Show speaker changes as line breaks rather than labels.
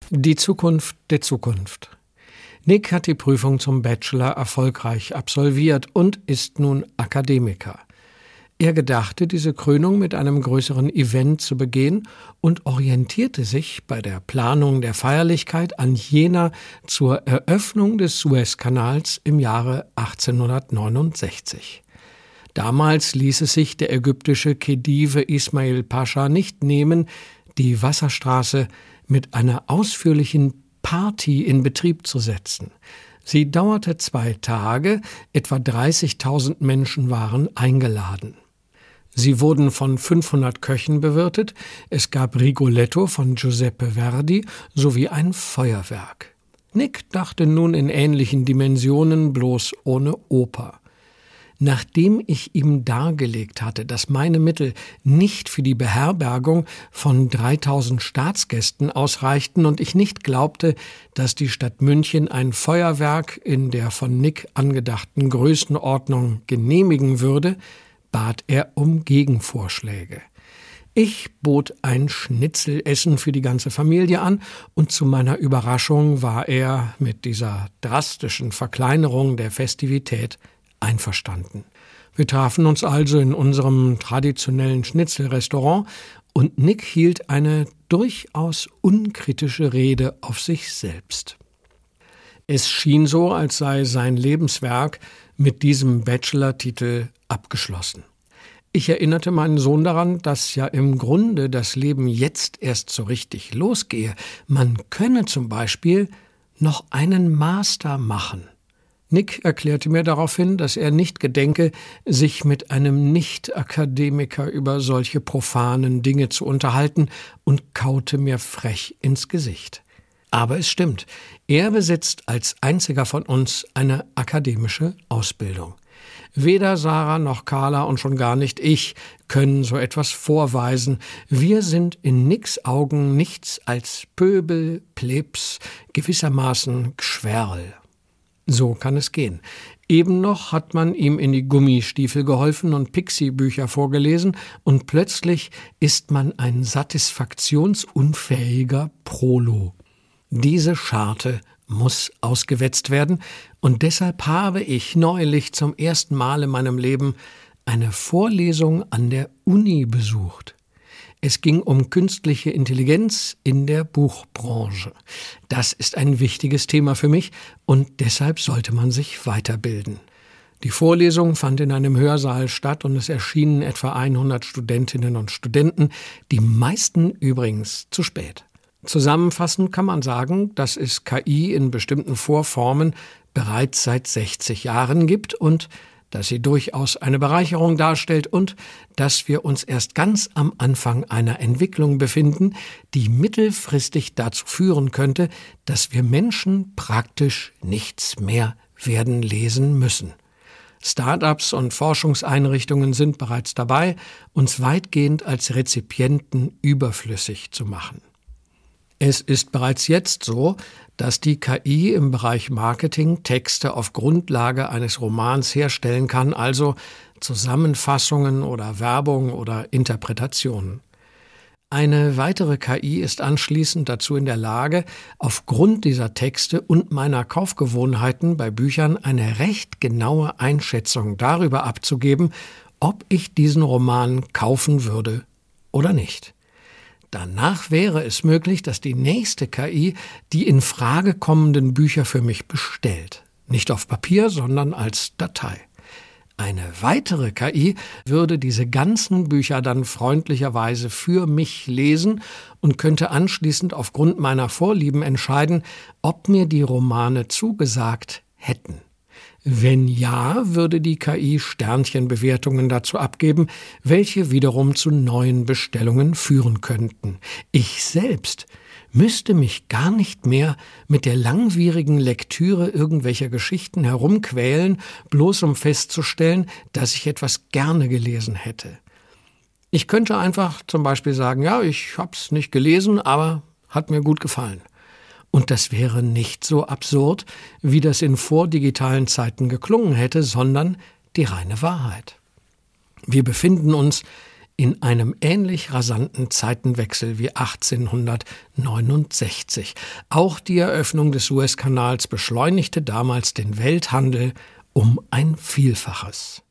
Die Zukunft der Zukunft. Nick hat die Prüfung zum Bachelor erfolgreich absolviert und ist nun Akademiker. Er gedachte, diese Krönung mit einem größeren Event zu begehen und orientierte sich bei der Planung der Feierlichkeit an jener zur Eröffnung des Suezkanals im Jahre 1869. Damals ließ es sich der ägyptische Khedive Ismail Pascha nicht nehmen, die Wasserstraße mit einer ausführlichen Party in Betrieb zu setzen. Sie dauerte 2 Tage, etwa 30.000 Menschen waren eingeladen. Sie wurden von 500 Köchen bewirtet, es gab Rigoletto von Giuseppe Verdi sowie ein Feuerwerk. Nick dachte nun in ähnlichen Dimensionen, bloß ohne Oper. Nachdem ich ihm dargelegt hatte, dass meine Mittel nicht für die Beherbergung von 3.000 Staatsgästen ausreichten und ich nicht glaubte, dass die Stadt München ein Feuerwerk in der von Nick angedachten Größenordnung genehmigen würde, bat er um Gegenvorschläge. Ich bot ein Schnitzelessen für die ganze Familie an und zu meiner Überraschung war er mit dieser drastischen Verkleinerung der Festivität einverstanden. Wir trafen uns also in unserem traditionellen Schnitzelrestaurant und Nick hielt eine durchaus unkritische Rede auf sich selbst. Es schien so, als sei sein Lebenswerk mit diesem Bachelor-Titel abgeschlossen. Ich erinnerte meinen Sohn daran, dass ja im Grunde das Leben jetzt erst so richtig losgehe. Man könne zum Beispiel noch einen Master machen. Nick erklärte mir daraufhin, dass er nicht gedenke, sich mit einem Nicht-Akademiker über solche profanen Dinge zu unterhalten und kaute mir frech ins Gesicht. Aber es stimmt, er besitzt als einziger von uns eine akademische Ausbildung. Weder Sarah noch Carla und schon gar nicht ich können so etwas vorweisen. Wir sind in Nicks Augen nichts als Pöbel, Plebs, gewissermaßen Gschwerl. So kann es gehen. Eben noch hat man ihm in die Gummistiefel geholfen und Pixie-Bücher vorgelesen und plötzlich ist man ein satisfaktionsunfähiger Prolo. Diese Scharte muss ausgewetzt werden und deshalb habe ich neulich zum ersten Mal in meinem Leben eine Vorlesung an der Uni besucht. Es ging um künstliche Intelligenz in der Buchbranche. Das ist ein wichtiges Thema für mich und deshalb sollte man sich weiterbilden. Die Vorlesung fand in einem Hörsaal statt und es erschienen etwa 100 Studentinnen und Studenten, die meisten übrigens zu spät. Zusammenfassend kann man sagen, dass es KI in bestimmten Vorformen bereits seit 60 Jahren gibt und dass sie durchaus eine Bereicherung darstellt und dass wir uns erst ganz am Anfang einer Entwicklung befinden, die mittelfristig dazu führen könnte, dass wir Menschen praktisch nichts mehr werden lesen müssen. Start-ups und Forschungseinrichtungen sind bereits dabei, uns weitgehend als Rezipienten überflüssig zu machen. Es ist bereits jetzt so, dass die KI im Bereich Marketing Texte auf Grundlage eines Romans herstellen kann, also Zusammenfassungen oder Werbung oder Interpretationen. Eine weitere KI ist anschließend dazu in der Lage, aufgrund dieser Texte und meiner Kaufgewohnheiten bei Büchern eine recht genaue Einschätzung darüber abzugeben, ob ich diesen Roman kaufen würde oder nicht. Danach wäre es möglich, dass die nächste KI die in Frage kommenden Bücher für mich bestellt. Nicht auf Papier, sondern als Datei. Eine weitere KI würde diese ganzen Bücher dann freundlicherweise für mich lesen und könnte anschließend aufgrund meiner Vorlieben entscheiden, ob mir die Romane zugesagt hätten. Wenn ja, würde die KI Sternchenbewertungen dazu abgeben, welche wiederum zu neuen Bestellungen führen könnten. Ich selbst müsste mich gar nicht mehr mit der langwierigen Lektüre irgendwelcher Geschichten herumquälen, bloß um festzustellen, dass ich etwas gerne gelesen hätte. Ich könnte einfach zum Beispiel sagen, ja, ich hab's nicht gelesen, aber hat mir gut gefallen. Und das wäre nicht so absurd, wie das in vordigitalen Zeiten geklungen hätte, sondern die reine Wahrheit. Wir befinden uns in einem ähnlich rasanten Zeitenwechsel wie 1869. Auch die Eröffnung des Suezkanals beschleunigte damals den Welthandel um ein Vielfaches.